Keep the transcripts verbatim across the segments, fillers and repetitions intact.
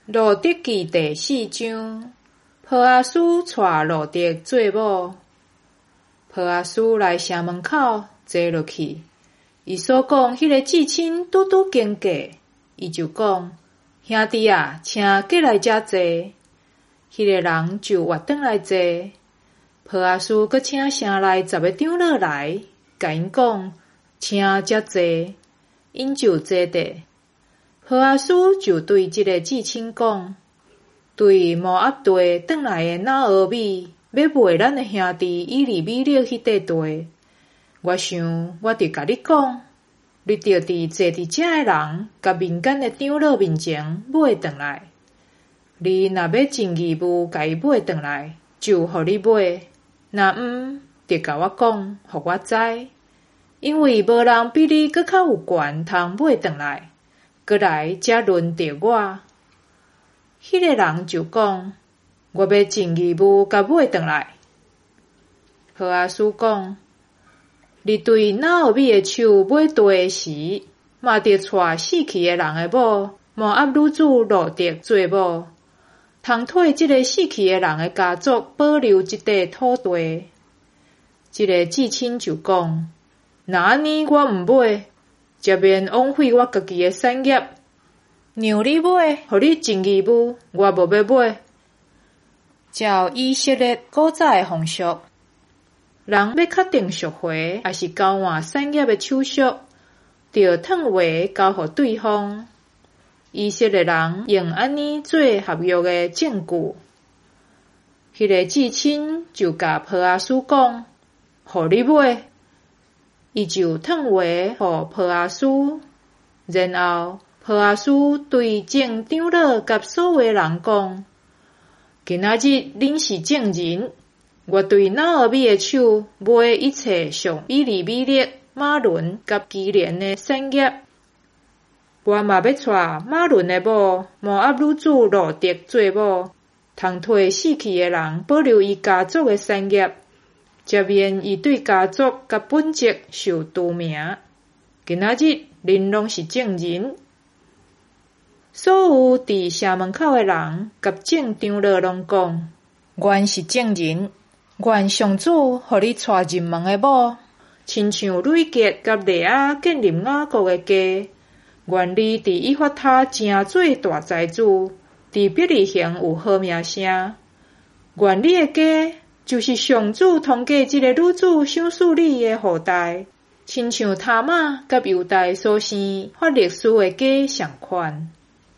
路德记第四章，波阿斯带路德做某。波阿斯来城门口坐落去，伊所讲迄个至亲拄拄经过，伊就讲：兄弟啊，请过来遮坐。迄个人就活转来坐。波阿斯阁请城内十个长老来，甲因讲：请遮坐。因就坐伫。波阿斯就对即个至亲讲：对摩押地转来的拿俄米，要卖咱的兄弟以利米勒迄块地。我想，我得甲你讲，你着伫坐伫遮的人，甲民间的长老面前买转来。你若要尽义务甲伊买转来，就互你买；若毋，得甲我讲，互我知，因为无人比你搁较有权通买转来。过来才轮到我。迄个人就讲：我要尽义务甲买转来。波阿斯讲：你对拿俄米的手买地的时，嘛得带死去的人的某摩押女子路德做某，通替即个死去的人的家族保留即块土地。即个至亲就讲：若安尼我毋买，则免枉费我家己的产业。让你买，互你尽义务，我无要买。照以色列古早的风俗，人要确定赎回，还是交换产业的手续，着褪话交互对方。以色列人用安尼做合约的证据。迄个至亲就甲波阿斯讲：互你买。伊就褪话互波阿斯，然后波阿斯对众长老甲所有人讲：今仔日恁是证人，我对拿俄米的手买一切属以利米勒、马伦甲基连的产业。我嘛要带马伦的某摩押女子路德做某，通替死去的人保留伊家族的产业，则免伊对家族甲本籍受除名。今仔日恁拢是证人。所有伫城门口的人甲众长老拢讲：原是证人，原上主互你带入门的某，亲像吕杰甲利亚建立雅各的家。愿你伫以法他成做大财主，伫伯利恒有好名声。愿你的家就是上主通过即个女子赏赐你的后代，亲像他玛甲犹大所生法律师的家相款。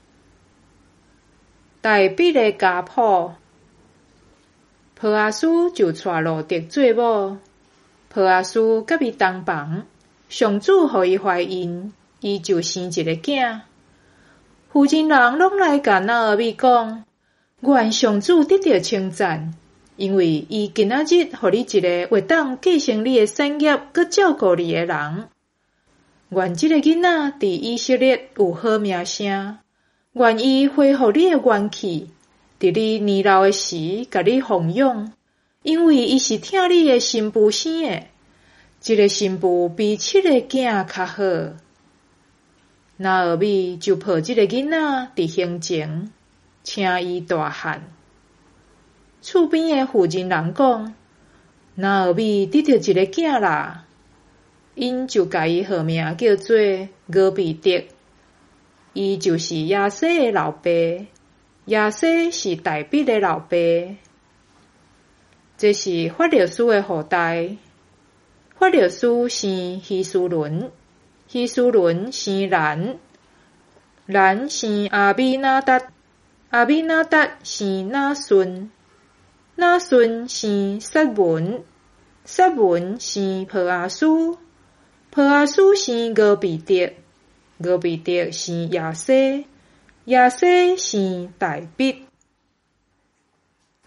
大比的家谱，波阿斯就带路德做某。波阿斯甲伊同房，上主互伊怀孕，伊就生一个囝。附近人拢来甲拿俄米讲：愿上主得到称赞，因为伊今仔日互你一个会当继承你的产业，佮照顾你的人。愿即个囡仔伫以色列有好名声。愿意恢复你的元气，伫你年老的时，甲你奉养，因为伊是听你的新妇生的。这个新妇比七个囝较好。拿俄米就抱这个囡仔伫胸前，请伊大汉。厝边的附近人讲：拿俄米得到一个囝啦，因就甲伊号名叫做俄比德。伊就是亚西的老爸，亚西是大比的老爸。这是法律师的后代。法律师生希斯伦，希斯伦生兰，兰生阿比纳达，阿比纳达生拿顺，拿顺生撒文，撒文生波阿斯，波阿斯生俄比德。俄比德生亚西，亚西生大比。